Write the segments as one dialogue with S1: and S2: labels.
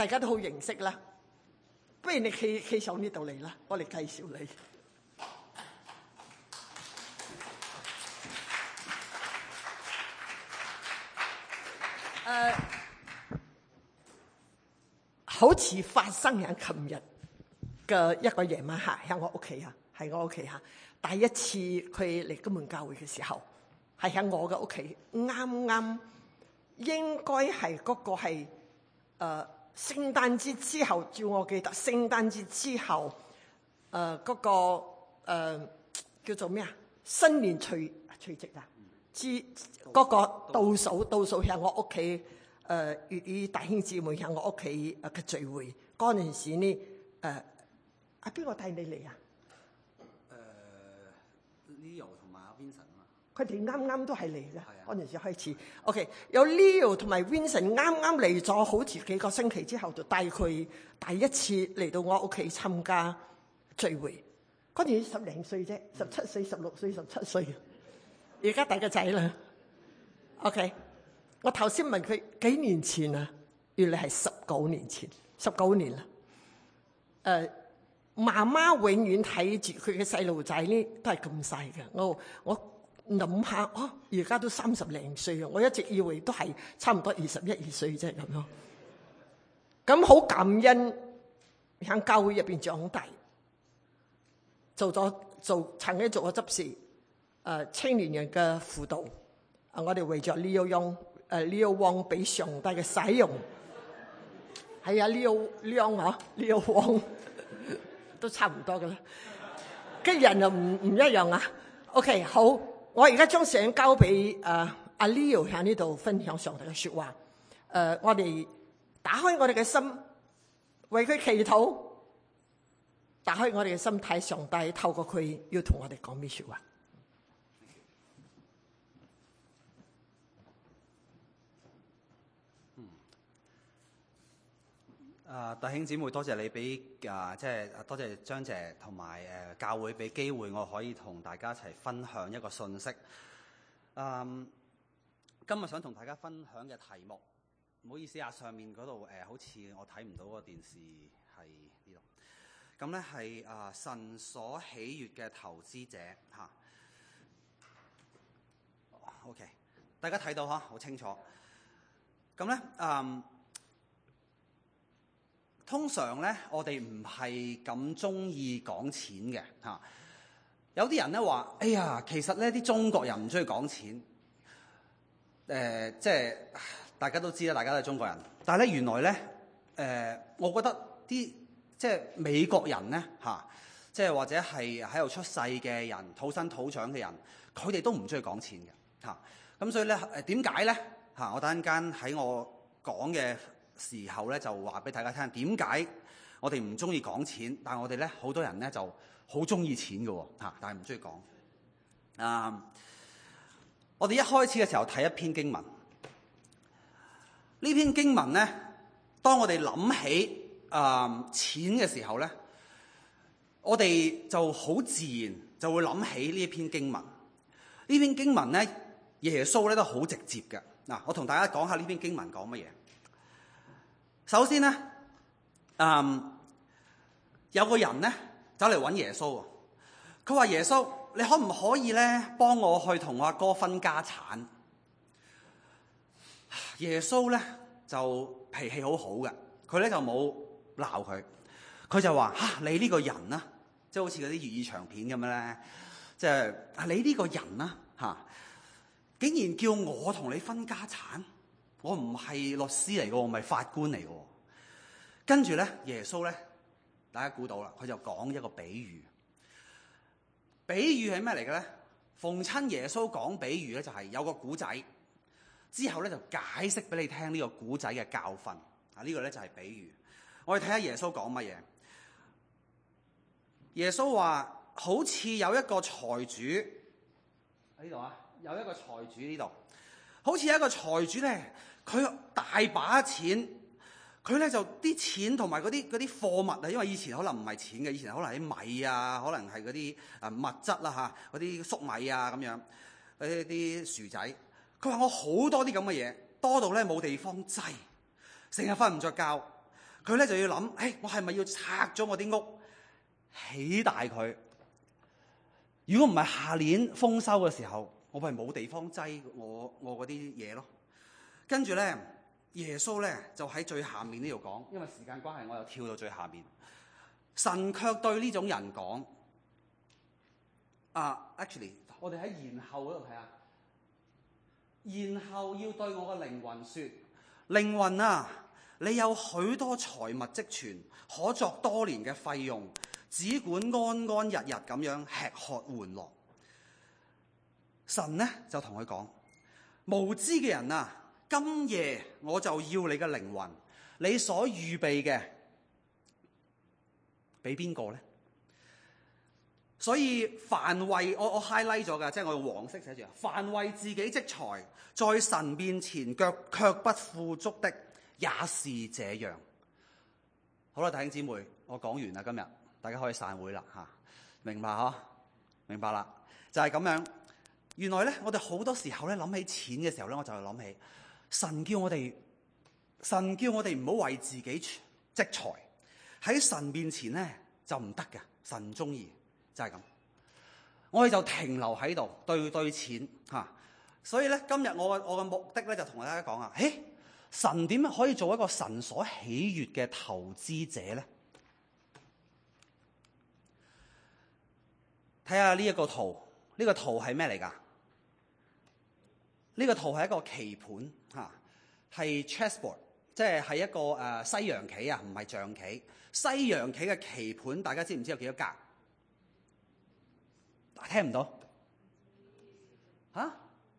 S1: 大家都好認識啦。不如你企上呢度嚟啦，我嚟介紹你。好似發生喺琴日嘅一個夜晚黑，喺我屋企啊，喺我屋企嚇。第一次佢嚟金門教會嘅時候，係喺我嘅屋企，啱啱應該係嗰個係聖誕節之後，照我記得聖誕節之後，嗰個叫做咩啊？新年除夕啊，嗰個倒數喺我屋企。粵語弟兄姊妹喺我屋企嘅聚會嗰陣時呢，邊個帶你嚟啊
S2: ？Leo 同埋阿 Vincent 啊，
S1: 佢哋啱啱都係嚟嘅。嗰陣時開始 ，OK， 有 Leo 同埋 Vincent 啱啱嚟咗，好似幾個星期之後就帶佢第一次嚟到我屋企參加聚會。嗰陣時10零歲啫，17歲、16歲、17歲，而家大個仔啦。OK。我頭先問佢幾年前啊，原來係19年前，19年啦。媽媽永遠睇住佢嘅細路仔呢，都係咁細嘅。我諗下，而家都30零歲啊！我一直以為都係差唔多21、2歲啫咁樣。咁好感恩喺教會入邊長大，曾經做咗執事，青年人嘅輔導。我哋為咗Leo Wong 俾上帝嘅使用，係啊 Leo Wong 都差唔多噶啦，嘅人又唔一樣啊。OK， 好，我而家將時間交俾阿 Leo 喺呢度分享上帝嘅說話。我哋打開我哋嘅心，為佢祈禱，打開我哋嘅心睇上帝透過佢要同我哋講咩說話。
S2: 弟兄姊妹，多謝你俾即係多謝張姐同埋教會俾機會，我可以同大家一齊分享一個信息。今日想同大家分享嘅題目，唔好意思啊，上面嗰度好似我睇唔到個電視係呢度。咁咧係神所喜悅嘅投資者嚇。OK， 大家睇到嚇，好清楚。咁咧通常咧，我哋唔係咁中意講錢嘅嚇。有啲人咧話：哎呀，其實咧啲中國人唔中意講錢。即係大家都知啦，大家都係中國人。但係咧，原來咧，我覺得啲即係美國人咧嚇，即係或者係喺度出世嘅人、土生土長嘅人，佢哋都唔中意講錢嘅嚇。咁所以咧，點解咧嚇？我等陣間喺我講嘅時候咧，就話俾大家聽點解我哋唔中意講錢，但係我哋咧好多人咧就好中意錢嘅喎嚇，但係唔中意講。我哋一開始嘅時候睇一篇經文，呢篇經文咧，當我哋諗起錢嘅時候咧，我哋就好自然就會諗起呢一篇經文。呢篇經文咧，耶穌咧都好直接嘅。嗱，我同大家講下呢篇經文講乜嘢。首先咧，有個人咧走嚟揾耶穌，佢話：耶穌，你可唔可以咧幫我去同我阿哥分家產？耶穌咧就脾氣好好嘅，佢咧就冇鬧佢，佢就話：你呢個人啊，即係好似嗰啲粵語長片咁樣咧，即係你呢個人啊竟然叫我同你分家產？我唔係律師嚟嘅，我唔係法官嚟嘅。跟住咧，耶穌咧，大家估到啦，佢就講一個比喻。比喻係咩嚟嘅咧？逢親耶穌講比喻咧，就係有個古仔，之後咧就解釋俾你聽呢個古仔嘅教訓。呢個咧就係比喻。我哋睇下耶穌講乜嘢。耶穌話：好似有一個財主喺呢度啊，有一個財主呢度，好似有一個財主咧，佢大把錢，佢咧就啲錢同埋嗰啲貨物啊，因為以前可能唔係錢嘅，以前可能啲米啊，可能係嗰啲物質啦嗰啲粟米啊咁樣，嗰啲薯仔。佢話我好多啲咁嘅嘢，多到咧冇地方擠，成日瞓唔着覺。 佢咧就要諗，我係咪要拆咗我啲屋，起大佢？如果唔係下年豐收嘅時候，我咪冇地方擠我嗰啲嘢咯。跟住咧，耶穌咧就喺最下面呢度講，因為時間關係，我又跳到最下面。神卻對呢種人講，actually， 我哋喺然後嗰度睇下，然後要對我嘅靈魂說：靈魂啊，你有許多財物積存，可作多年嘅費用，只管安安逸逸咁樣吃喝玩樂。神呢就同佢講：無知嘅人啊，今夜我就要你嘅靈魂，你所預備嘅俾邊個呢？所以凡為我 highlight 咗㗎，即係我用黃色寫住，凡為自己積財，在神面前卻不富足的，也是這樣。好啦，弟兄姊妹，我講完啦，今日大家可以散會啦嚇，明白嗬？明白啦，就係咁樣。原來咧，我哋好多時候咧諗起錢嘅時候咧，我就係諗起神叫我哋唔好為自己積財，喺神面前咧就唔得嘅，神唔中意。就係咁，我哋就停留喺度對錢嚇，所以咧今日我嘅目的咧就同大家講啊，神點樣可以做一個神所喜悅嘅投資者咧？睇下呢一個圖，呢個圖係咩嚟㗎？呢個圖係一個棋盤嚇，係 chessboard， 即係一個西洋棋啊，唔係象棋。西洋棋嘅棋盤，大家知唔知有幾多格？聽唔到嚇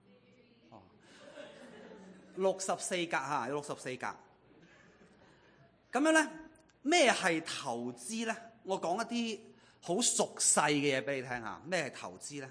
S2: ？64格嚇，有64格。咁樣咧，咩係投資咧？我講一啲好熟悉嘅嘢俾你聽下。咩係投資咧？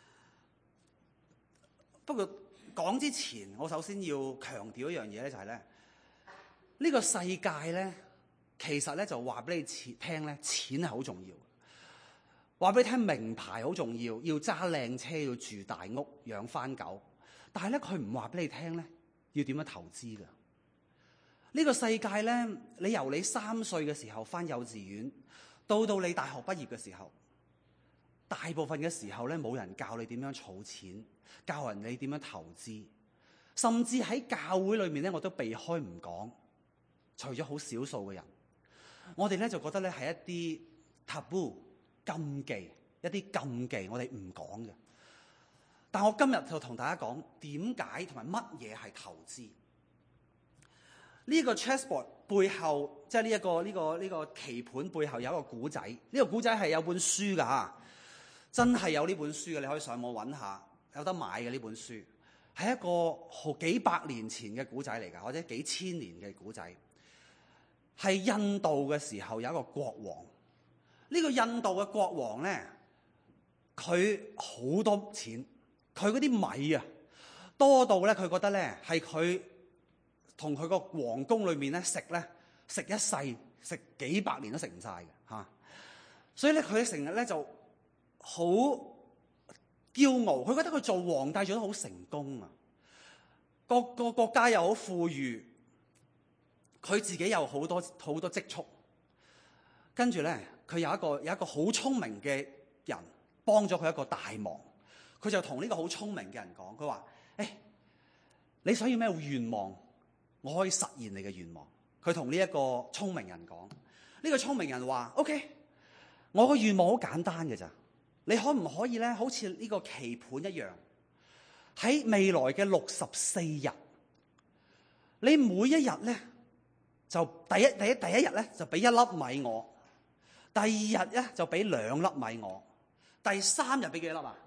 S2: 不過講之前，我首先要強調一樣嘢咧，就係咧，呢個世界咧，其實咧就話俾你聽咧，錢係好重要。話俾你聽，名牌好重要，要揸靚車，要住大屋，養番狗。但係咧，佢唔話俾你聽咧，要點樣投資㗎？呢個世界咧，你由你3歲嘅時候返幼稚園，到你大學畢業嘅時候，大部分嘅時候咧，冇人教你點樣儲錢，教人你點樣投資，甚至喺教會裏面咧，我都避開唔講。除咗好少數嘅人，我哋咧就覺得咧係一啲 taboo。禁忌，一啲禁忌，我哋唔講嘅。但我今日就同大家講點解同埋乜嘢係投資。呢個 chessboard 背後，即係呢個棋盤背後有一個古仔。呢個古仔係有本書㗎嚇，真係有呢本書嘅，你可以上網揾下，有得買嘅呢本書。係一個幾百年前嘅古仔嚟㗎，或者幾千年嘅古仔。係印度嘅時候有一個國王。呢個印度嘅國王咧，佢好多錢，佢嗰啲米啊多到咧，佢覺得咧係佢同佢個皇宮裏面咧食一世，食幾百年都食唔晒嘅嚇。所以咧佢成日咧就好驕傲，佢覺得佢做皇帝做得好成功啊，個國家又好富裕，佢自己又好多積蓄，跟住咧。佢有一個好聰明嘅人幫咗佢一個大忙，佢就同呢個好聰明嘅人講，佢話：你想要咩願望，我可以實現你嘅願望。佢同呢一個聰明人講，呢個聰明人話：OK， 我個願望好簡單嘅咋，你可唔可以咧，好似呢個棋盤一樣，喺未來嘅64日，你每一日咧就第一日咧就俾1粒米我。第2日咧就俾2粒米我，第3日俾幾粒啊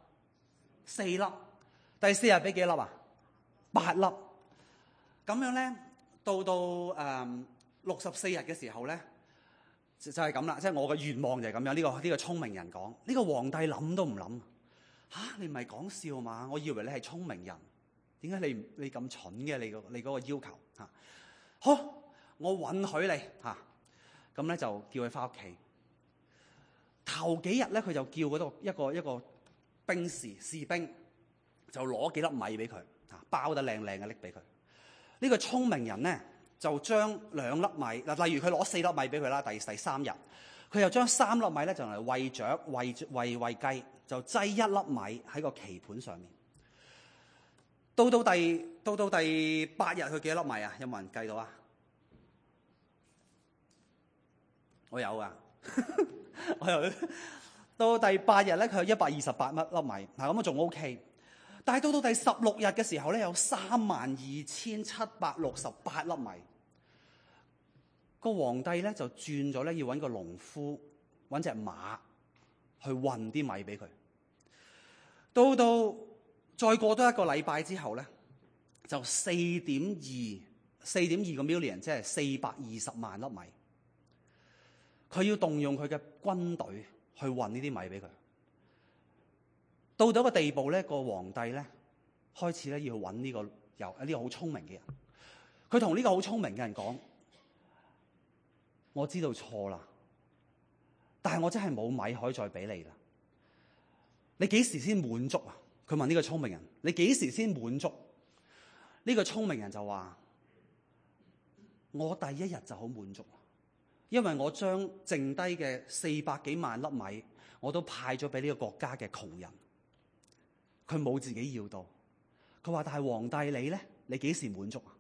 S2: ？4粒。第4日俾幾粒啊？8粒。咁樣咧，到64日嘅時候咧，就係咁啦。即係我嘅願望就係咁樣。呢個聰明人講，呢個皇帝諗都唔諗嚇，你唔係講笑嘛？我以為你係聰明人，點解你咁蠢嘅？你嗰個要求嚇？好，我允許你嚇。咁咧就叫佢翻屋企。頭幾日咧，佢就叫嗰度一個士兵就攞幾粒米俾佢，包得靚靚嘅拎俾佢。呢個聰明人咧就將2粒米嗱，例如佢攞4粒米俾佢啦，第3日，佢又將3粒米咧就嚟餵雀、餵雞，就擠1粒米喺個棋盤上面。到第8日，佢幾多粒米啊？有冇人計到啊？我有啊，我有。到第8日咧，佢有128粒米，咁啊仲 OK。但係到第16日嘅時候咧，有32,768粒米。個皇帝咧就轉咗咧，要揾個農夫揾隻馬去運啲米俾佢。到再過多1個禮拜之後咧，就4.2個 million， 即係420萬粒米。佢要動用佢嘅軍隊去運呢啲米俾佢。到咗個地步咧，個皇帝咧開始咧要揾呢個好聰明嘅人。佢同呢個好聰明嘅人講：我知道錯啦，但係我真係冇米可以再俾你啦。你幾時先滿足啊？佢問呢個聰明人：你幾時先滿足？呢個聰明人就話：我第1日就好滿足，因為我將剩低嘅400幾萬粒米，我都派咗俾呢個國家嘅窮人。佢冇自己要到。佢話：但係皇帝你咧，你幾時滿足啊？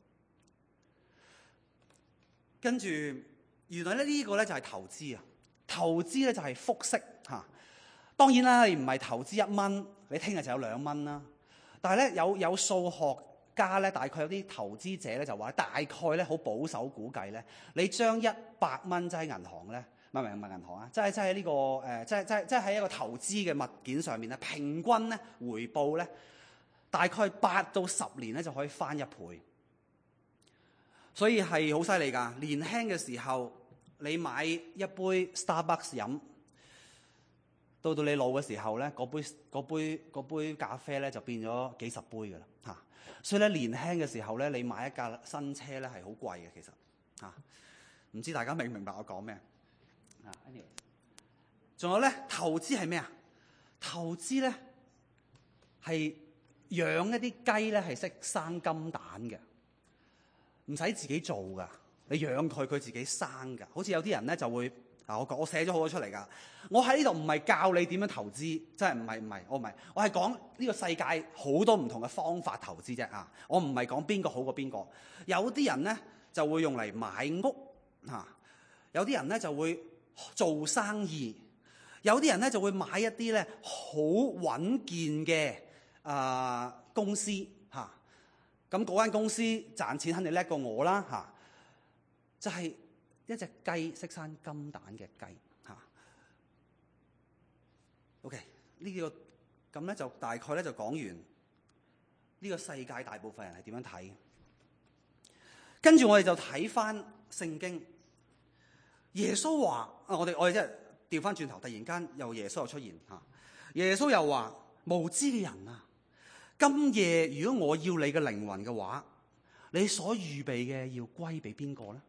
S2: 跟住原來咧呢個咧就係投資啊！投資咧就係複息嚇。當然啦，你唔係投資1蚊，你聽日就有2蚊啦。但係咧有數學家咧，大概有啲投資者咧就話，大概咧好保守估計咧，你將100蚊擠喺銀行咧，唔係銀行啊，即係喺呢個即係喺一個投資嘅物件上面咧，平均咧回報咧大概8到10年咧就可以翻1倍。所以係好犀利㗎。年輕嘅時候你買一杯 Starbucks 飲，到你老嘅時候咧，嗰杯咖啡咧就變咗幾十杯㗎啦嚇。所以咧年輕嘅時候咧，你買一架新車咧係好貴嘅，其實嚇。唔知大家明唔明白我講咩啊？ anyway， 仲有咧投資係咩啊？投資咧係養一啲雞咧係識生金蛋嘅，唔使自己做噶，你養佢自己生噶。好似有啲人咧就會我寫咗好多出嚟噶。我喺呢度唔係教你點樣投資，真係唔係，我係講呢個世界好多唔同嘅方法投資啫啊！我唔係講邊個好過邊個。有啲人咧就會用嚟買屋嚇，有啲人咧就會做生意，有啲人咧就會買一啲咧好穩健嘅公司嚇。咁嗰間公司賺錢肯定叻過我啦嚇，就係一隻雞識生金蛋嘅雞嚇。OK， 呢個咁咧就大概咧就講完呢個世界大部分人係點樣睇。跟住我哋就睇翻聖經，耶穌話我哋即係調翻轉頭，突然間又耶穌又出現嚇。耶穌又話：無知嘅人啊！今夜如果我要你嘅靈魂嘅話，你所預備嘅要歸俾邊個咧？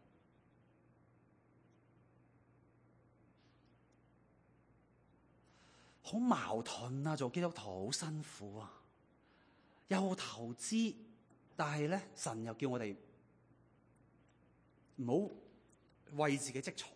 S2: 好矛盾啊！做基督徒好辛苦啊，又投資，但係咧神又叫我哋唔好為自己積財。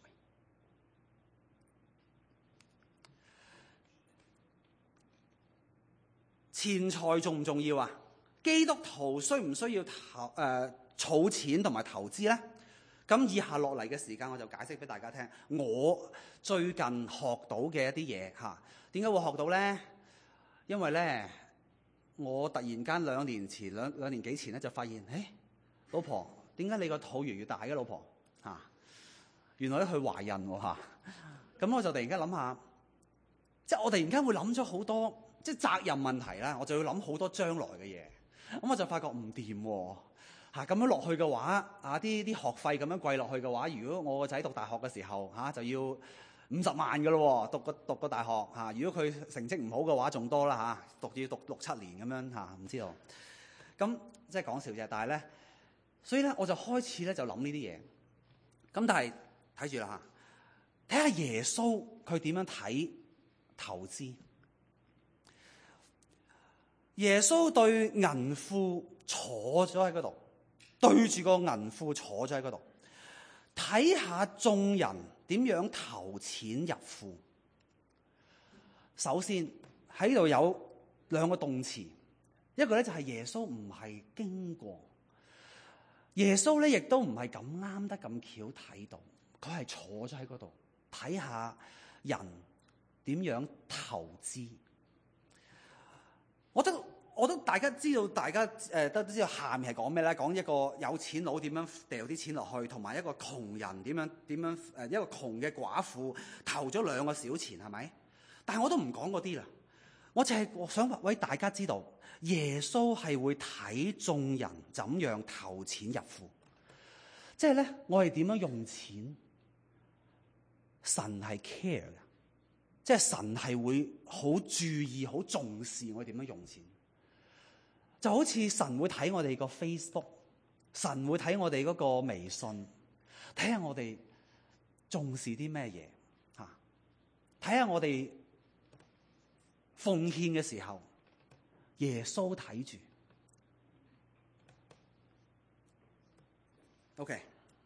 S2: 錢財重唔重要啊？基督徒需唔需要儲錢同埋投資咧？咁以下落嚟嘅時間，我就解釋俾大家聽。我最近學到嘅一啲嘢嚇，點解會學到咧？因為咧，我突然間兩年幾前咧就發現，老婆，點解你個肚越嚟越大嘅？老婆嚇，原來咧佢懷孕喎嚇。咁我就突然間諗下，即係我突然間會諗咗好多。即係責任問題啦，我就要諗好多將來嘅嘢。咁我就發覺唔掂喎嚇，咁樣落去嘅話，啲學費咁樣貴落去嘅話，如果我個仔讀大學嘅時候就要50萬㗎咯喎，讀個大學嚇。如果佢成績唔好嘅話，仲多啦嚇，要讀6-7年咁樣嚇，唔知道。咁即係講笑啫，但係咧，所以咧我就開始咧就諗呢啲嘢。咁但係睇住啦嚇，睇下耶穌佢點樣睇投資。耶穌對銀庫坐咗喺嗰度， 對住個銀庫坐咗喺嗰度，睇下眾人點樣投錢入庫。首先喺度有兩個動詞，一個咧就係耶穌唔係經過，耶穌咧亦都唔係咁啱得咁巧睇到，佢係坐咗喺嗰度睇下人點樣投資。我都大家知道，大家都知道下面係講咩咧？講一個有錢佬點樣掉啲錢落去，同埋一個窮人點樣一個窮嘅寡婦投咗2個小錢，係咪？但係我都唔講嗰啲啦，我淨係想話俾大家知道，耶穌係會睇眾人怎樣投錢入庫，即係咧我哋點樣用錢，神係 care 嘅，即係神係會好注意、好重視我哋點樣用錢。就好似神會睇我哋個 Facebook， 神會睇我哋嗰個微信，睇下我哋重視啲咩嘢嚇，睇下我哋奉獻嘅時候，耶穌睇住。OK，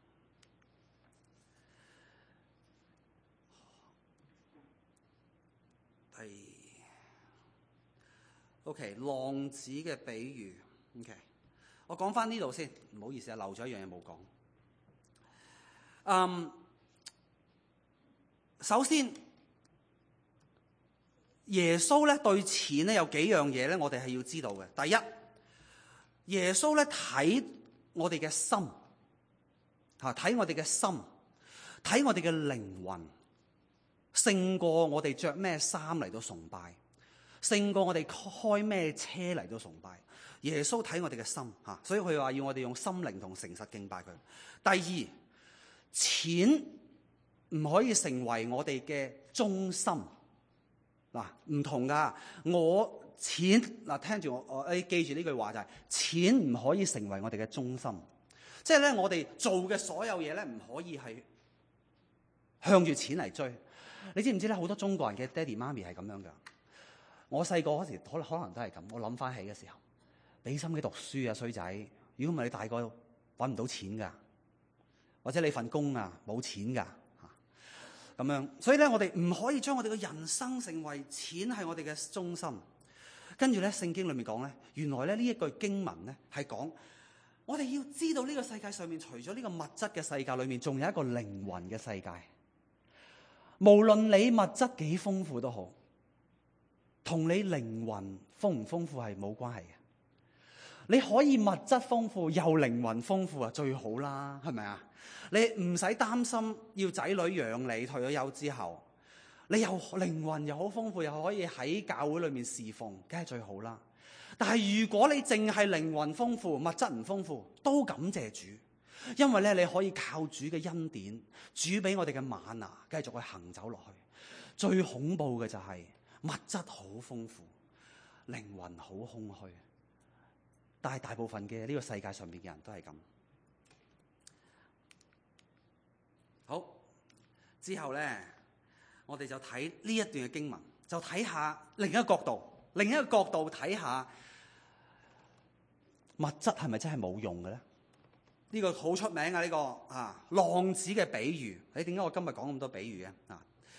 S2: OK， 浪子嘅比喻。OK， 我講翻呢度先，唔好意思啊，漏咗一樣嘢冇講。首先耶穌咧對錢咧有幾樣嘢咧，我哋係要知道嘅。第一，耶穌咧睇我哋嘅心，睇我哋嘅心，睇我哋嘅靈魂，勝過我哋着咩衫嚟到崇拜，勝過我哋開咩車嚟到崇拜。耶穌睇我哋嘅心，所以佢話要我哋用心靈同誠實敬拜佢。第二，錢唔可以成為我哋嘅中心。嗱，唔同噶，我錢嗱，聽住我，你記住呢句話就係，錢唔可以成為我哋嘅中心。即係咧，我哋做嘅所有嘢咧，唔可以係向住錢嚟追。你知唔知咧？好多中國人嘅爹哋媽咪係咁樣噶。我細個嗰時可能都係咁。我諗翻起嘅時候，俾心機讀書啊，衰仔！如果唔係你大個揾唔到錢噶，或者你份工啊冇錢噶。咁樣，所以咧，我哋唔可以將我哋嘅人生成為錢係我哋嘅中心。跟住咧，聖經裏面講咧，原來咧呢一句經文咧係講，我哋要知道呢個世界上面除咗呢個物質嘅世界裏面，仲有一個靈魂嘅世界。無論你物質幾豐富都好，同你靈魂豐唔豐富係冇關係嘅。你可以物質豐富又靈魂豐富啊，最好啦，係咪啊？你唔使擔心要仔女養你，退咗休之後，你又靈魂又好豐富，又可以喺教會裏面侍奉，梗係最好啦。但係如果你淨係靈魂豐富，物質唔豐富，都感謝主，因為咧你可以靠主嘅恩典，主俾我哋嘅嗎哪，繼續去行走落去。最恐怖嘅就係物質好豐富，靈魂好空虛。但係大部分嘅呢個世界上面嘅人都係咁。好，之後咧，我哋就睇呢一段嘅經文，就睇下另一個角度睇下物質係咪真係冇用嘅咧？呢個好出名啊！呢個浪子嘅比喻，你點解我今日講咁多比喻嘅？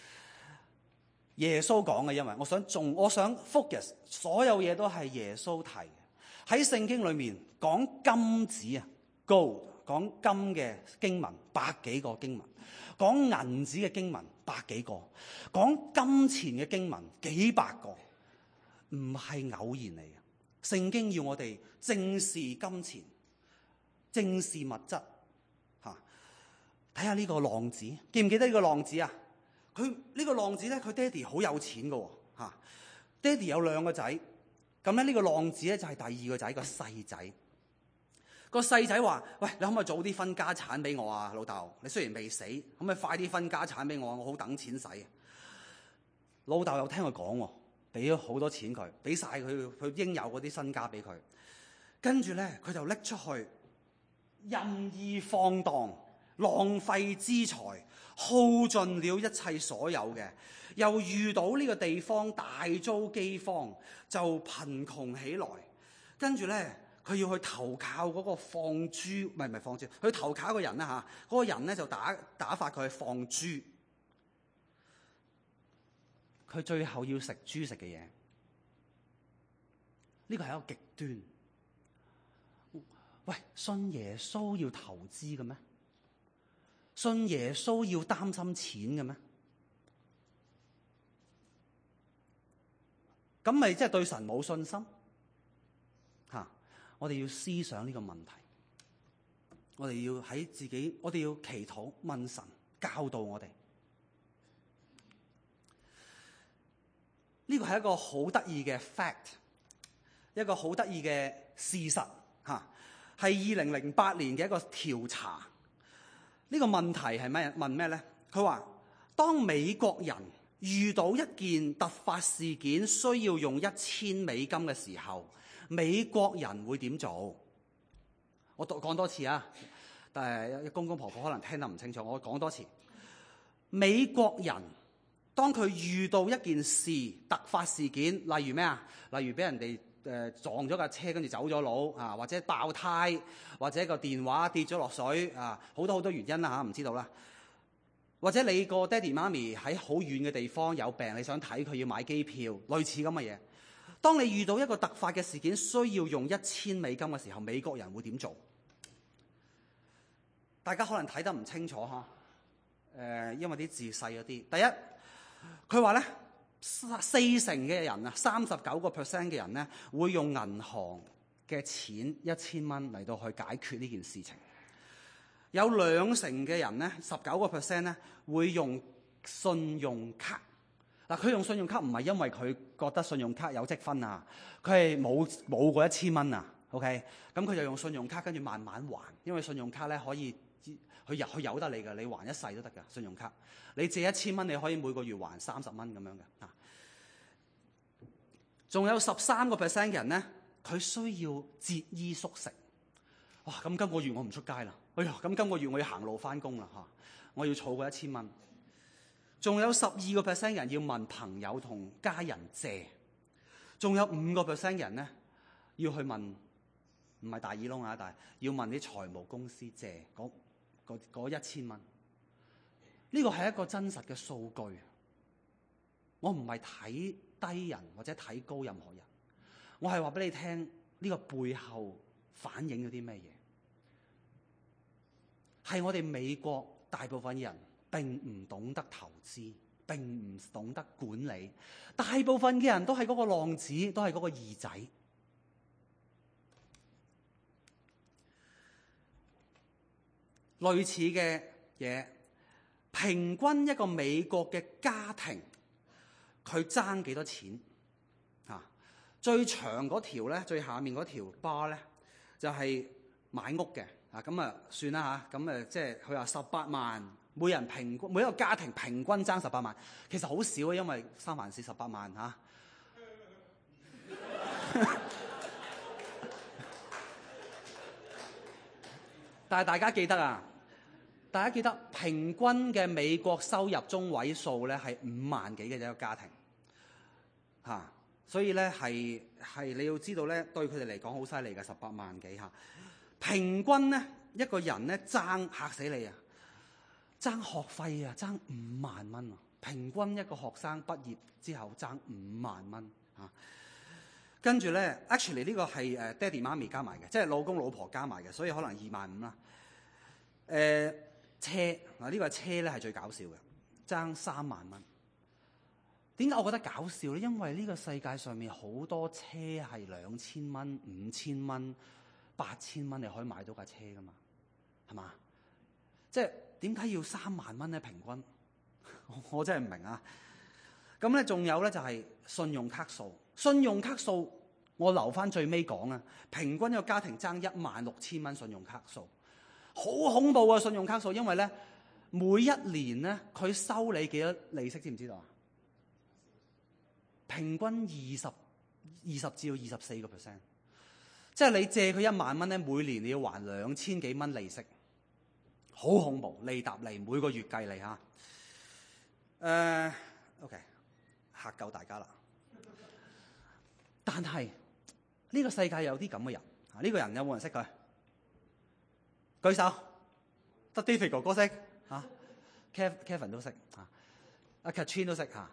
S2: 耶穌講嘅，因為我想 focus 所有嘢都係耶穌提嘅。喺聖經裏面講金子啊 ，gold 講金嘅經文100幾個經文。講銀子嘅經文100幾個，講金錢嘅經文幾百個，唔係偶然嚟嘅。聖經要我哋正視金錢，正視物質。睇下呢個浪子，記唔記得呢個浪子啊？佢呢個浪子咧，佢爹哋好有錢㗎喎。爹哋有2個仔，咁咧呢個浪子咧就係第2個仔，個細仔。個細仔話：喂，你可唔可以早啲分家產俾我啊，老豆？你雖然未死，可唔可以快啲分家產俾我？我好等錢使。老豆又聽佢講喎，俾咗好多錢佢，俾晒佢應有嗰啲身家俾佢。跟住咧，佢就拎出去任意放蕩，浪費資財，耗盡了一切所有嘅。又遇到呢個地方大遭饑荒，就貧窮起來。跟住咧， 佢要去投靠嗰個放豬，唔係放豬，去投靠一個人啦嚇。嗰個人咧就打發佢去放豬，佢最後要食豬食嘅嘢。呢個係一個極端。喂，信耶穌要投資嘅咩？信耶穌要擔心錢嘅咩？咁咪即係對神冇信心嚇？我哋要思想呢個問題，我哋要喺自己，我哋要祈禱問神教導我哋。呢個係一個好得意嘅 fact， 一個好得意嘅事實嚇，係2008年嘅一個調查。呢個問題係咩？問咩咧？佢話當美國人遇到一件突發事件需要用$1000嘅時候，美國人會點做？我講多次啊，但係公公婆婆可能聽得唔清楚，我講多次。美國人當佢遇到一件事突發事件，例如咩啊？例如俾人哋撞咗架車跟住走咗佬啊，或者爆胎，或者個電話跌咗落水啊，好多原因啦嚇，唔知道啦。或者你個爹哋媽咪喺好遠嘅地方有病，你想睇佢要買機票，類似咁嘅嘢。當你遇到一個突發嘅事件需要用$1000嘅時候，美國人會點做？大家可能睇得唔清楚嚇，因為啲字細咗啲。第一，佢話咧，40%嘅人啊，39% 嘅人咧會用銀行嘅錢$1000嚟到去解決呢件事情。有20%嘅人咧，19% 咧會用信用卡。嗱，佢用信用卡唔係因為佢覺得信用卡有積分啊，佢係冇過$1000啊。OK， 咁佢就用信用卡跟住慢慢還，因為信用卡咧可以佢由得你㗎，你還一世都得㗎。信用卡你借$1000，你可以每個月還30蚊咁樣嘅嚇。仲有13% 嘅人咧，佢需要節衣縮食。哇！咁今個月我唔出街啦。哎呀，咁今個月我要行路返工啦嚇，我要儲過$1000。仲有12% 人要問朋友同家人借，仲有5% 人咧要去問，唔係大耳窿啊，但係要問啲財務公司借嗰$1000。呢個係一個真實嘅數據。我唔係睇低人或者睇高任何人，我係話俾你聽呢個背後反映咗啲咩嘢？係我哋美國大部分人並唔懂得投資，並唔懂得管理。大部分嘅人都係嗰個浪子，都係嗰個二仔。類似嘅嘢，平均一個美國嘅家庭，佢爭幾多錢？最長嗰條咧，最下面嗰條 bar 咧，就係買屋嘅。咁啊算啦嚇，咁即係佢話18萬，每一個家庭平均爭18萬，其實好少啊，因為三藩市18萬嚇。但係大家記得啊，平均嘅美國收入中位數咧係5萬幾嘅一個家庭嚇，所以咧係你要知道咧，對佢哋嚟講好犀利嘅18萬幾嚇。平均咧一個人咧爭，嚇死你啊！爭學費啊，爭5萬蚊啊！平均一個學生畢業之後爭5萬蚊嚇。跟住咧 ，actually 呢個係爹哋媽咪加埋嘅，即係老公老婆加埋嘅，所以可能25000啦。車嗱呢個車咧係最搞笑嘅，爭3萬蚊。點解我覺得搞笑咧？因為呢個世界上面好多車係2000蚊、5000蚊、8000蚊，你可以買到架車噶嘛？係嘛？即係點解要3萬蚊咧？平均我真係唔明啊！咁咧仲有咧就係信用卡數，信用卡數我留翻最尾講啊！平均一個家庭爭16000蚊信用卡數，好恐怖啊！信用卡數，因為咧每一年咧佢收你幾多利息，知唔知道啊？平均20至到24%，即係你借佢1萬蚊咧，每年你要還2000幾蚊利息，好恐怖，利搭利，每個月計利嚇。OK， 嚇夠大家啦。但係呢個世界有啲咁嘅人， 呢個人有冇人識佢？舉手。得 David 哥哥識嚇，Kevin 都識嚇，阿 Katrin 都識嚇。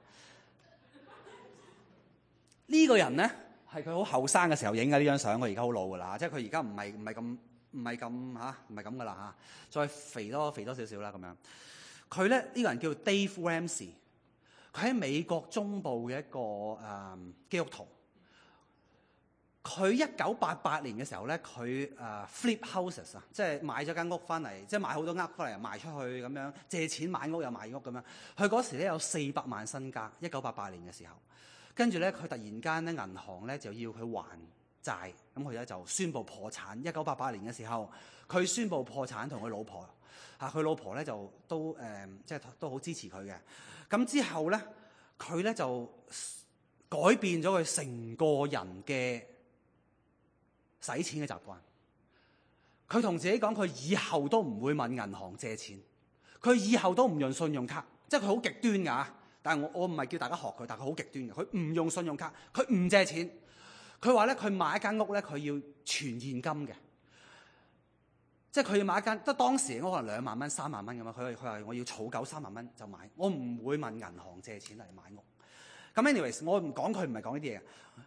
S2: 呢個人咧係佢好後生嘅時候影嘅呢張相，佢而家好老噶啦，即係佢而家唔係咁噶啦嚇，再肥多少少啦咁樣。佢咧呢個人叫 Dave Ramsey， 佢喺美國中部嘅一個基督徒。佢1988年嘅時候咧，佢flip houses 啊，即係買咗間屋翻嚟，即係買好多屋翻嚟賣出去咁樣，借錢買屋又賣屋咁樣。佢嗰時咧有400萬身家，1988年嘅時候。跟住咧，佢突然間咧銀行咧就要佢還債，咁佢咧就宣布破產。1988年嘅時候，佢宣布破產，同佢老婆佢老婆咧就都即係都好支持佢嘅。咁之後咧，佢咧就改變咗佢成個人嘅使錢嘅習慣。佢同自己講，佢以後都唔會問銀行借錢，佢以後都唔用信用卡，即係佢好極端㗎。但係我唔係叫大家學佢，但係佢好極端嘅。佢唔用信用卡，佢唔借錢。佢話咧，佢買一間屋咧，佢要全現金嘅，即係佢要買一間，即係當時我可能2萬蚊、3萬蚊咁樣。佢話我要儲夠3萬蚊就買，我唔會問銀行借錢嚟買屋。咁 anyways， 我唔講佢唔係講呢啲嘢。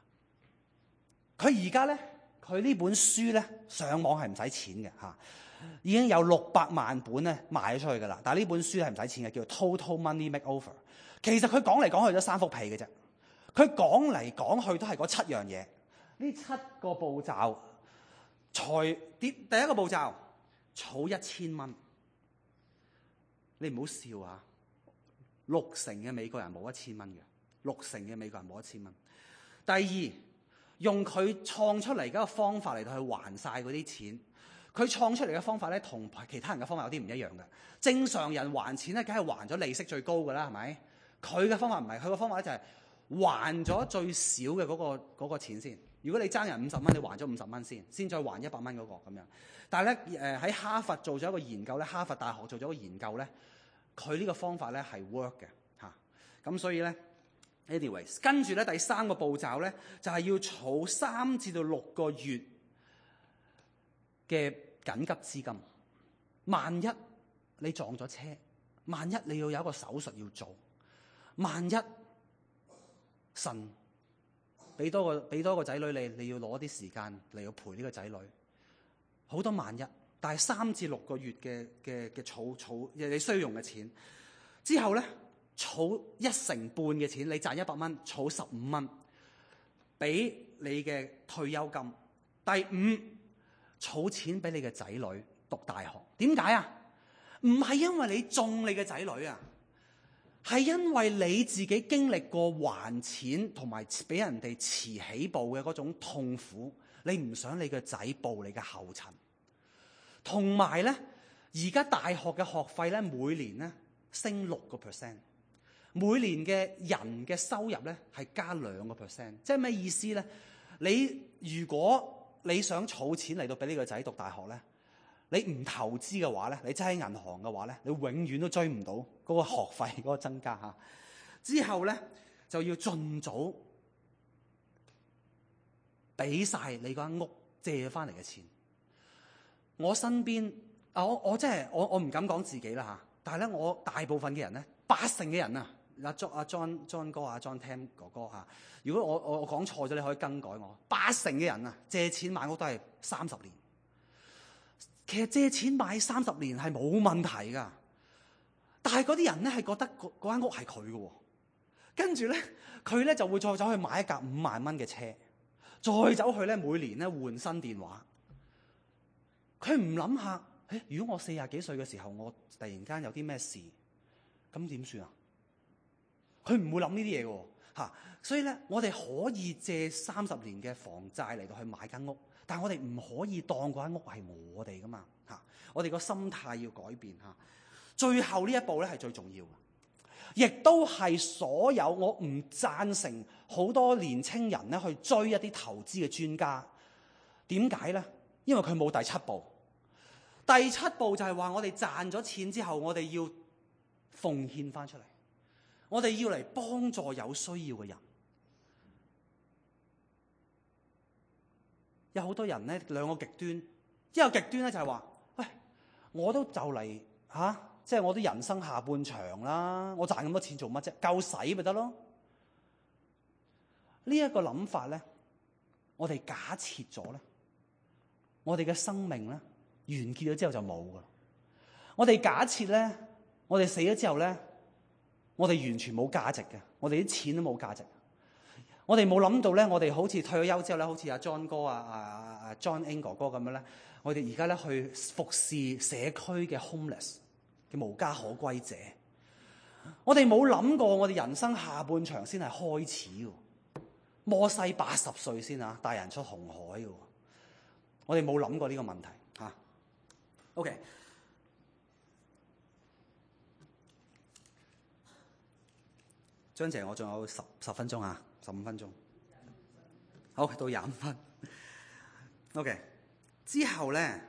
S2: 佢而家咧，佢呢本書咧上網係唔使錢嘅嚇，已經有600萬本咧賣咗出去㗎啦。但係呢本書係唔使錢嘅，叫做 Total Money Makeover。其實佢講嚟講去都3幅皮嘅啫。佢講嚟講去都係嗰7樣嘢。呢7個步驟，第一個步驟，儲1000蚊。你唔好笑啊！60%嘅美國人冇1000蚊嘅，60%嘅美國人冇1000蚊。第二，用佢創出嚟嘅方法嚟到去還晒嗰啲錢。佢創出嚟嘅方法咧，同其他人嘅方法有啲唔一樣嘅。正常人還錢咧，梗係還咗利息最高㗎啦，係咪？佢嘅方法唔係，佢嘅方法咧就係還咗最少嘅嗰個錢先。如果你爭人50蚊，你還咗50蚊先再還100蚊嗰個咁樣。但係咧喺哈佛做咗一個研究咧，哈佛大學做咗一個研究咧，佢呢個方法咧係 work 嘅嚇。咁所以咧 anyways， 跟住咧第3個步驟咧就係要儲3至到6個月嘅緊急資金。萬一你撞咗車，萬一你要有一個手術要做，萬一神俾多個仔女你要攞啲時間嚟要陪呢個仔女，好多萬一。但係3至6個月嘅儲你需要用嘅錢之後咧，儲1成半嘅錢，你賺100蚊，儲15蚊俾你嘅退休金。第5，儲錢俾你嘅仔女讀大學。點解啊？唔係因為你中你嘅仔女啊，係因為你自己經歷過還錢同埋俾人哋遲起步嘅嗰種痛苦，你唔想你嘅仔步你嘅後塵。同埋咧，而家大學嘅學費咧，每年咧升6%，每年嘅人嘅收入咧係加2%。即係咩意思咧？如果你想儲錢嚟到俾呢個仔讀大學咧，你唔投資嘅話咧，你真係喺銀行嘅話咧，你永遠都追唔到嗰個學費嗰個增加嚇。之後咧就要盡早俾晒你嗰間屋借翻嚟嘅錢。我身邊我真係我唔敢講自己啦嚇，但係咧我大部分嘅人咧，80%嘅人啊，阿 John 哥啊 John Tam 哥哥嚇，如果我講錯咗，你可以更改我。80%嘅人啊，借錢買屋都係30年。其實借錢買30年係冇問題㗎，但係嗰啲人咧係覺得嗰間屋係佢嘅喎，跟住咧佢咧就會再走去買一架5萬蚊嘅車，再走去咧每年咧換新電話。佢唔諗下，如果我40幾歲嘅時候，我突然間有啲咩事，咁點算啊？佢唔會諗呢啲嘢嘅喎。所以咧，我哋可以借30年嘅房債嚟到去買間屋。但係我哋唔可以當嗰間屋係我哋噶嘛嚇，我哋個心態要改變嚇。最後呢一步咧係最重要嘅，亦都係所有我唔贊成好多年青人咧去追一啲投資嘅專家。點解咧？因為佢冇第7步。第7步就係話我哋賺咗錢之後，我哋要奉獻翻出嚟，我哋要嚟幫助有需要嘅人。 有好多人咧兩個極端，一個極端咧就係話：喂，我都就嚟即係我啲人生下半場啦，我賺咁多錢做乜啫？夠使咪得咯？呢一個諗法咧，我哋假設咗咧，我哋嘅生命咧完結咗之後就冇噶啦。我哋假設咧，我哋死咗之後咧，我哋完全冇價值嘅，我哋啲錢都冇價值。我哋冇諗到咧，我哋好似退咗休之後咧，好似阿 John 哥John Ng 哥哥咁樣咧，我哋而家咧去服侍社區嘅 homeless 嘅無家可歸者。我哋冇諗過，我哋人生下半場先係開始喎。摩西80歲先帶人出紅海喎。我哋冇諗過呢個問題嚇。OK， 張姐，我仲有十分鐘啊，15分鐘。好，到25分。OK， 之後咧，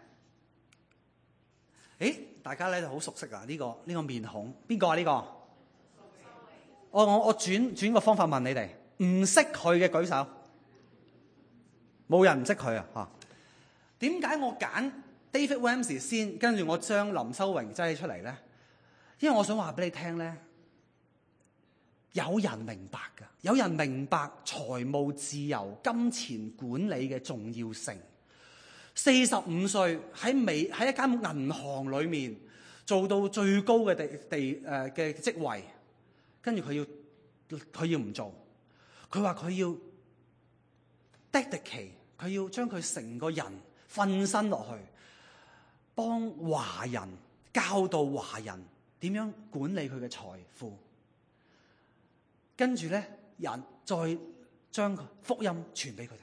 S2: 大家咧就好熟悉啊！呢個面孔，邊個啊？呢個？我轉個方法問你哋。唔識佢嘅舉手，冇人唔識佢啊！嚇，點解我揀 David Ramsey 先，跟住我將林修榮擠出嚟咧？因為我想話俾你聽咧，有人明白㗎，有人明白財務自由、金錢管理嘅重要性。45歲喺一間銀行裏面做到最高嘅嘅職位，跟住佢要唔做。佢話佢要 dedicate， 佢要將佢成個人瞓身落去，幫華人教導華人點樣管理佢嘅財富。跟住咧，人再將福音傳俾佢哋。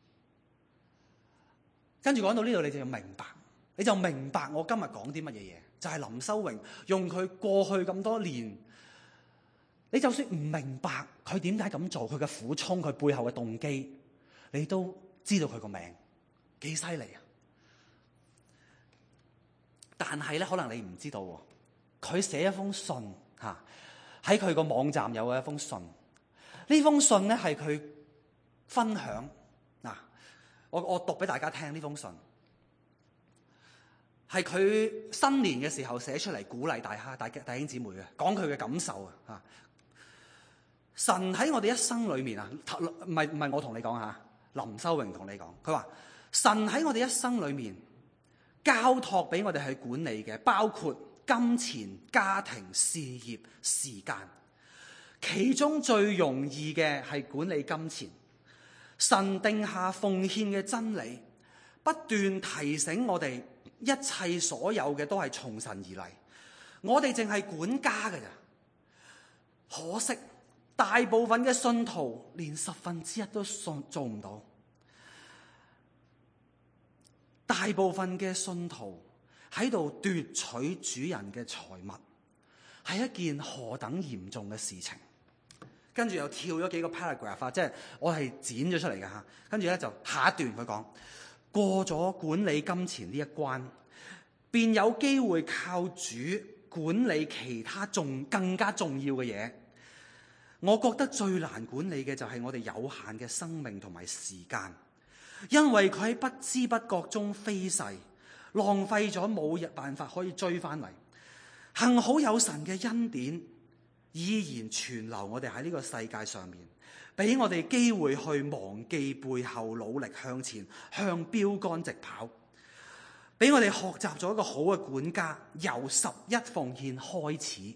S2: 跟住講到呢度，你就要明白我今日講啲乜嘢嘢，就係林修榮用佢過去咁多年。你就算唔明白佢點解咁做，佢嘅苦衷，佢背後嘅動機，你都知道佢個名幾犀利啊！但係咧，可能你唔知道喎，佢寫一封信喺佢個網站有一封信。呢封信咧係佢分享嗱，我讀俾大家聽呢封信，係佢新年嘅時候寫出嚟鼓勵大弟兄姊妹嘅，講佢嘅感受啊！神喺我哋一生裏面啊，唔係我同你講嚇，林修榮同你講，佢話神喺我哋一生裏面交託俾我哋去管理嘅，包括金錢、家庭、事業、時間。其中最容易嘅係管理金錢。神定下奉獻嘅真理，不斷提醒我哋，一切所有嘅都係從神而嚟，我哋淨係管家㗎咋。可惜大部分嘅信徒連1/10都做唔到。大部分嘅信徒喺度奪取主人嘅財物，係一件何等嚴重嘅事情。跟住又跳咗幾個 paragraph 即係我係剪咗出嚟嘅嚇。跟住咧就下一段佢講，過咗管理金錢呢一關，便有機會靠主管理其他更加重要嘅嘢。我覺得最難管理嘅就係我哋有限嘅生命同埋時間，因為佢喺不知不覺中飛逝，浪費咗，冇辦法可以追翻嚟。幸好有神嘅恩典依然存留我哋喺呢個世界上面，俾我哋機會去忘記背後，努力向前，向標杆直跑。俾我哋學習咗一個好嘅管家，由11奉獻開始，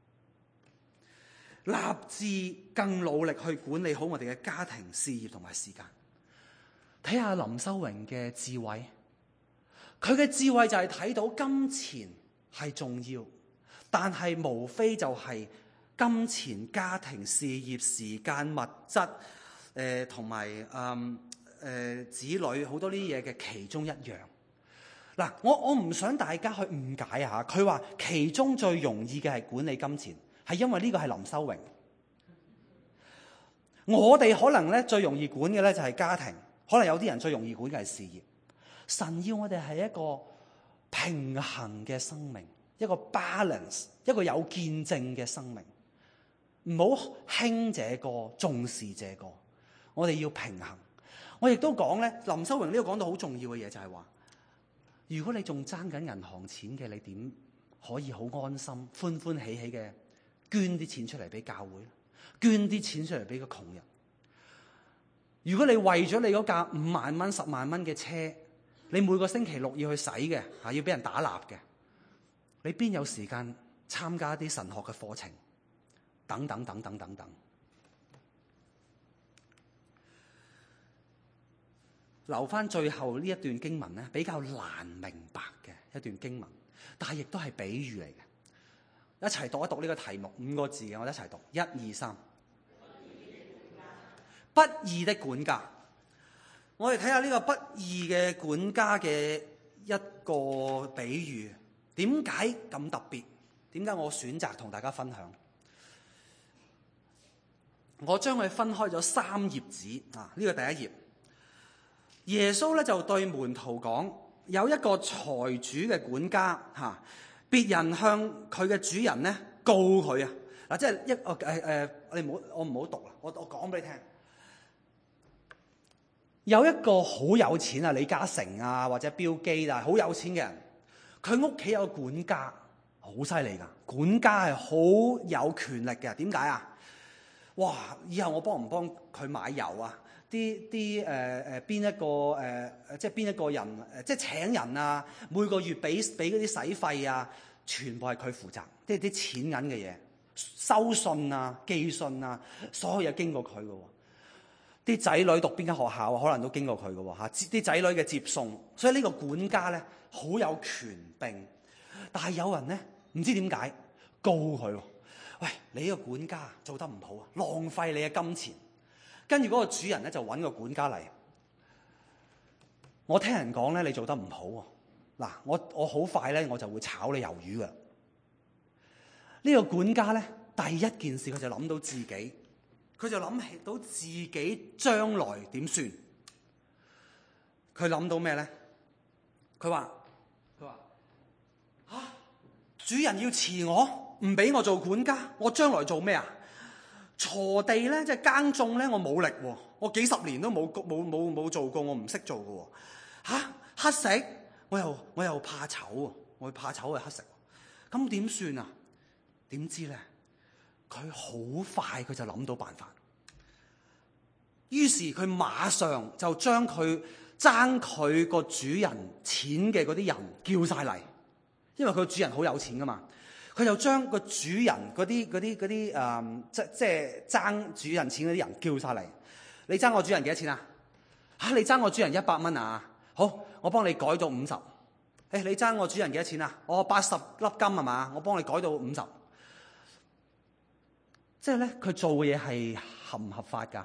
S2: 立志更努力去管理好我哋嘅家庭、事業同埋時間。睇下林修榮嘅智慧，佢嘅智慧就係睇到金錢係重要，但係無非就係金錢、家庭、事業、時間、物質，同埋子女好多呢啲嘢嘅其中一樣。嗱，我唔想大家去誤解下，佢話其中最容易嘅係管理金錢。係因為呢個係林修榮，我哋可能咧最容易管嘅咧就係家庭，可能有啲人最容易管嘅係事業。神要我哋係一個平衡嘅生命，一個 balance， 一個有見證嘅生命，唔好輕這個重視這個，我哋要平衡。 我亦都講咧，林修榮呢個講到好重要嘅嘢就係話，如果你仲爭緊銀行錢嘅，你點可以好安心、歡歡喜喜嘅捐啲錢出嚟俾教會，捐啲錢出嚟俾個窮人？如果你為咗你嗰架5萬蚊、10萬蚊嘅車，你每個星期六要去洗嘅，要俾人打蠟嘅，你邊有時間參加啲神學嘅課程？等等等等等等。留翻最後呢一段經文咧，比較難明白嘅一段經文，但係亦都係比喻嚟嘅。一齊讀一讀呢個題目，5個字嘅，我哋一齊讀，1、2、3。不義的管家。我哋睇下呢個不義嘅管家嘅一個比喻，點解咁特別？點解我選擇同大家分享？我將佢分開咗3頁紙啊，呢個第一頁。耶穌咧就對門徒講：有一個財主嘅管家嚇，別人向佢嘅主人咧告佢啊嗱，即係我唔好讀啦，我講俾你聽。有一個好有錢啊，李嘉誠啊，或者標基啊，好有錢嘅人，佢屋企有個管家，好犀利噶，管家係好有權力嘅。點解啊？哇！以後我幫唔幫佢買油啊？邊一個即係邊一個人即係請人啊？每個月俾嗰啲使費啊，全部係佢負責，即係啲錢銀嘅嘢，收信啊、寄信啊，所有嘢經過佢嘅喎。啲仔女讀邊間學校啊，可能都經過佢嘅喎嚇。啲仔女嘅接送，所以呢個管家咧好有權柄。但係有人咧唔知點解告佢喎。喂，你呢個管家做得唔好啊，浪費你嘅金錢。跟住嗰個主人咧就揾個管家嚟。我聽人講咧，你做得唔好喎。嗱，我好快咧，我就會炒你魷魚㗎。呢個管家咧，第一件事佢就諗到自己。佢就諗起到自己將來點算？佢諗到咩咧？佢話嚇，主人要辭我，唔俾我做管家，我將來做咩啊？鋤地咧，即係耕種咧，我冇力喎，我幾十年都冇做過，我唔識做嘅喎。嚇，乞食，我又怕醜喎，我怕醜係乞食，咁點算啊？點知咧？佢好快佢就諗到辦法，於是佢馬上就將佢爭佢個主人錢嘅嗰啲人叫晒嚟，因為佢個主人好有錢噶嘛，佢就將個主人嗰啲即係爭主人錢嗰啲人叫晒嚟。你爭我主人幾多錢啊？你爭我主人100蚊啊？好，我幫你改到50。你爭我主人幾多錢啊？我80粒金係嘛？我幫你改到50。即係咧，佢做嘅嘢係合唔合法㗎？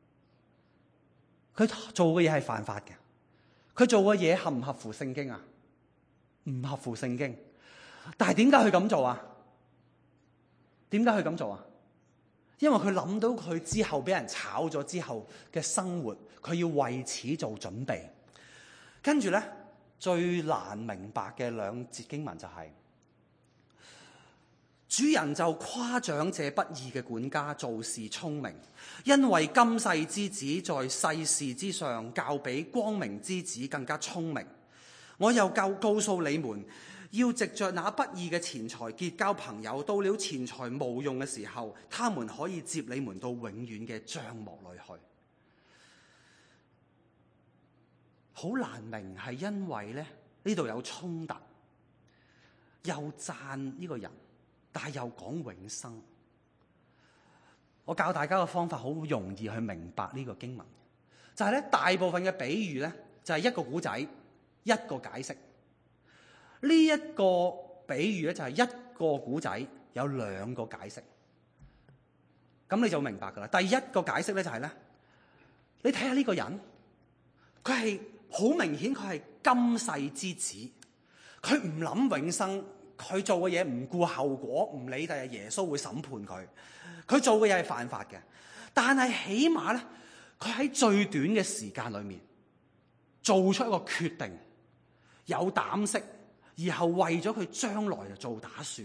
S2: 佢做嘅嘢係犯法嘅。佢做嘅嘢合唔合乎聖經啊？唔合乎聖經。但係點解佢咁做啊？點解佢咁做啊？因為佢諗到佢之後俾人炒咗之後嘅生活，佢要為此做準備。跟住咧，最難明白嘅2節經文就係。主人就誇獎這不義嘅管家做事聰明，因為今世之子在世事之上，較比光明之子更加聰明。我又告訴你們，要藉着那不義嘅錢財結交朋友，到了錢財無用嘅時候，他們可以接你們到永遠嘅帳幕裏去。好難明係因為咧呢度有衝突，又讚呢個人。但係又講永生，我教大家嘅方法好容易去明白呢個經文，就係咧大部分嘅比喻咧就係一個古仔一個解釋。呢一個比喻咧就係一個古仔有2個解釋，咁你就明白噶啦。第一個解釋咧就係咧，你睇下呢個人，佢係好明顯佢係今世之子，佢唔諗永生。佢做嘅嘢唔顧後果，唔理第日耶穌會審判佢。佢做嘅嘢係犯法嘅，但係起碼咧，佢喺最短嘅時間裏面做出一個決定，有膽識，然後為咗佢將來就做打算。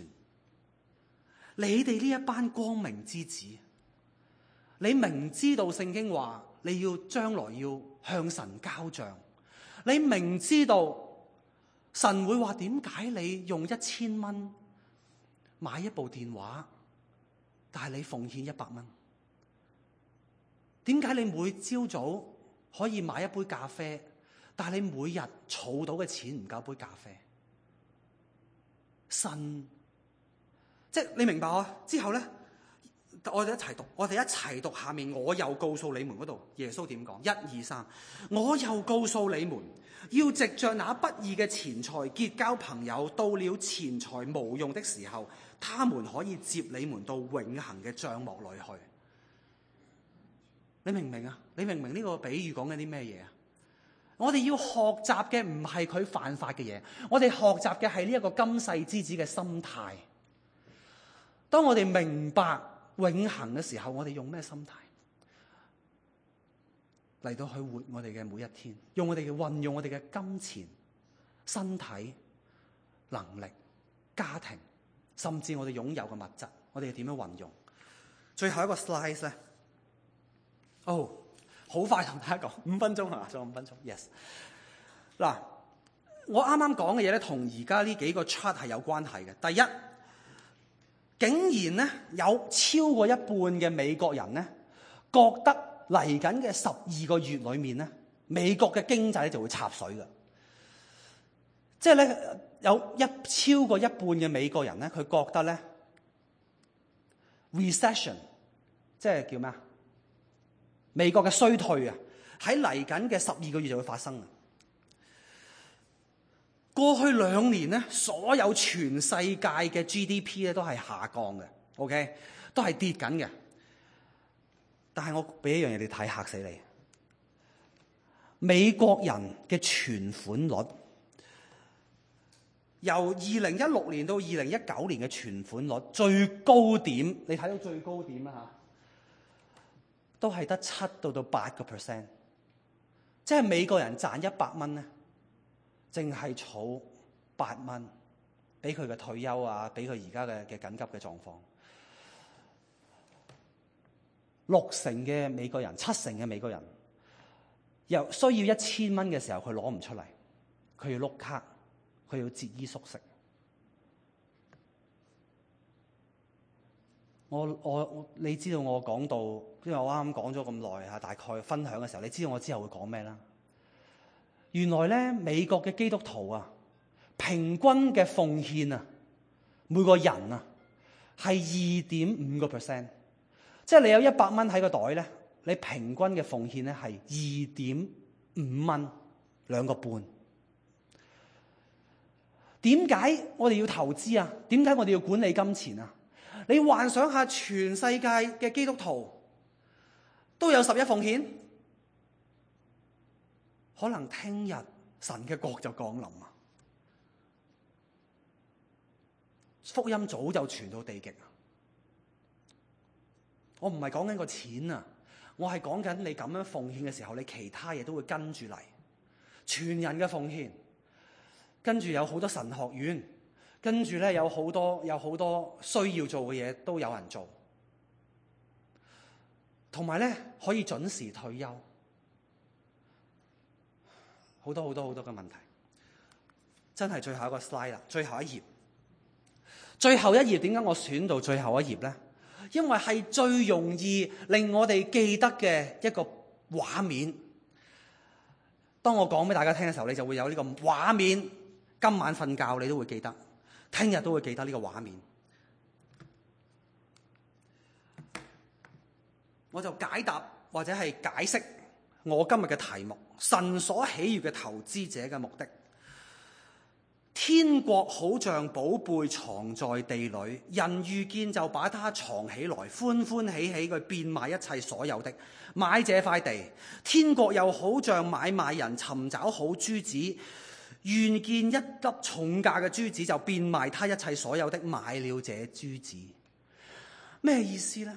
S2: 你哋呢一班光明之子，你明知道聖經話你要將來要向神交賬。你明知道神會話，點解你用1000蚊買一部電話，但係你奉獻100蚊？點解你每朝早可以買一杯咖啡，但係你每日儲到嘅錢唔夠杯咖啡？神，即係你明白啊？之後咧，我哋一齊讀下面，我又告訴你們嗰度，耶穌點講？1、2、3，我又告訴你們，要藉着那不義嘅錢財結交朋友，到了錢財無用的時候，他們可以接你們到永恆嘅帳幕裏去。你明唔明啊？你明唔明呢個比喻講緊啲咩嘢啊？我哋要學習嘅唔係佢犯法嘅嘢，我哋學習嘅係呢一個今世之子嘅心態。當我哋明白永恆嘅時候，我哋用咩心態嚟到去活我哋嘅每一天？用我哋嘅運用我哋嘅金錢、身體、能力、家庭，甚至我哋擁有嘅物質，我哋點樣運用？最後一個 slide 咧，好快同大家講，5分鐘係嘛？仲有5分鐘 ，yes。嗱，我啱啱講嘅嘢咧，同而家呢幾個 chart 係有關係嘅。第一，竟然咧有超過一半嘅美國人咧，覺得嚟緊嘅12個月裏面咧，美國嘅經濟咧就會插水嘅。即係咧，有超過一半嘅美國人咧，佢覺得咧 recession， 即係叫咩啊？美國嘅衰退啊，喺嚟緊嘅12個月就會發生。過去2年咧，所有全世界嘅 GDP 咧都係下降嘅 ，OK， 都係跌緊嘅。但係我俾一樣嘢你睇，嚇死你！美國人嘅存款率由2016年到2019年嘅存款率最高點，你睇到最高點啊嚇，都係得7到8%，即係美國人賺100蚊咧，淨係儲8蚊，俾佢嘅退休啊，俾佢而家嘅緊急嘅狀況。7成嘅美國人又需要1000蚊嘅時候，佢攞唔出嚟，佢要碌卡，佢要節衣縮食。你知道我講到，因為我啱啱講咗咁耐嚇，大概分享嘅時候，你知道我之後會講咩啦？原來咧，美國嘅基督徒啊，平均嘅奉獻啊，每個人啊係2.5%，即係你有100蚊喺個袋咧，你平均嘅奉獻咧係2.5蚊，2個半。點解我哋要投資啊？點解我哋要管理金錢啊？你幻想下，全世界嘅基督徒都有11奉獻，可能聽日神嘅國就降臨啊！福音早就傳到地極啊！我唔係講緊個錢啊，我係講緊你咁樣奉獻嘅時候，你其他嘢都會跟住嚟，全人嘅奉獻，跟住有好多神學院。跟住咧，有好多需要做嘅嘢都有人做，同埋咧可以準時退休，好多嘅問題，真係最後一個 slide 啦，最後一頁。點解我選到最後一頁咧？因為係最容易令我哋記得嘅一個畫面。當我講俾大家聽嘅時候，你就會有呢個畫面。今晚瞓覺你都會記得。聽日都會記得呢個畫面，我就解答或者係解釋我今日嘅題目：神所喜悅嘅投資者嘅目的。天國好像寶貝藏在地裏，人遇見就把它藏起來，歡歡喜喜佢變賣一切所有的，買這塊地。天國又好像買賣人尋找好珠子，遇見一粒重價嘅珠子，就變賣他一切所有的，買了這珠子。咩意思呢？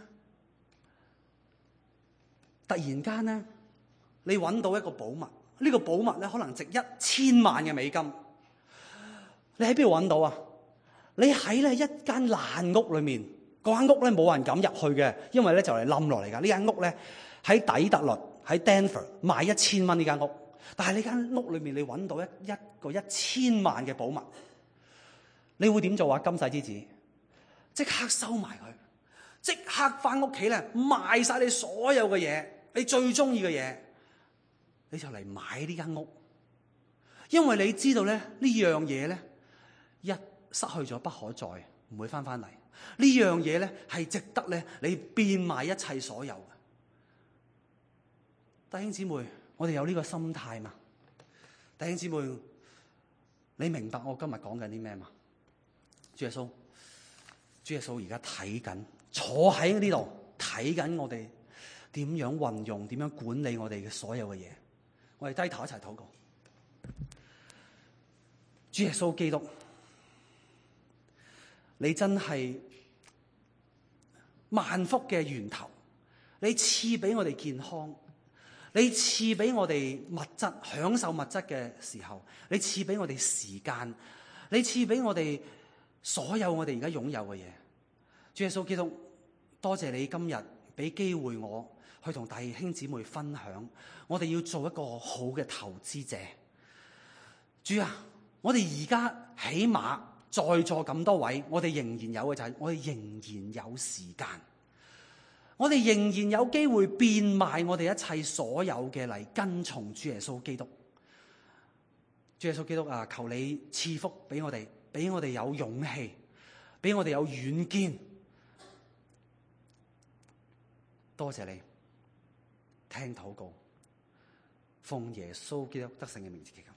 S2: 突然間呢，你揾到一個寶物，呢個寶物咧可能值1000萬嘅美金。你喺邊度揾到啊？你喺咧一間爛屋裏面，嗰間屋咧冇人敢入去嘅，因為咧就嚟冧落嚟噶。呢間屋咧喺底特律， 喺 Denver 賣1000蚊呢間屋，但係呢間屋裏面你揾到一個1000萬嘅寶物，你會點做啊？金世之子，即刻收埋佢，即刻翻屋企咧賣晒你所有嘅嘢，你最中意嘅嘢，你就嚟買呢間屋，因為你知道咧呢樣嘢咧一失去咗不可再，唔會翻嚟。呢樣嘢咧係值得咧你變賣一切所有嘅。弟兄姊妹，我哋有呢個心態嘛？弟兄姊妹，你明白我今日講緊啲咩嘛？主耶穌而家睇緊，坐喺呢度睇緊我哋點樣運用，點樣管理我哋嘅所有嘅嘢。我哋低頭一齊禱告。主耶穌基督，你真係萬福嘅源頭，你賜俾我哋健康，你賜俾我哋物質，享受物質嘅時候，你賜俾我哋時間，你賜俾我哋所有我哋而家擁有嘅嘢。主耶穌基督，多謝你今日俾機會我去同弟兄姊妹分享，我哋要做一個好嘅投資者。主啊，我哋而家起碼在座咁多位，我哋仍然有嘅就係我哋仍然有時間，我哋仍然有機會變賣我哋一切所有嘅嚟跟從主耶穌基督。主耶穌基督啊，求你賜福俾我哋，俾我哋有勇氣，俾我哋有遠見。多謝你聽禱告，奉耶穌基督得勝嘅名字祈求。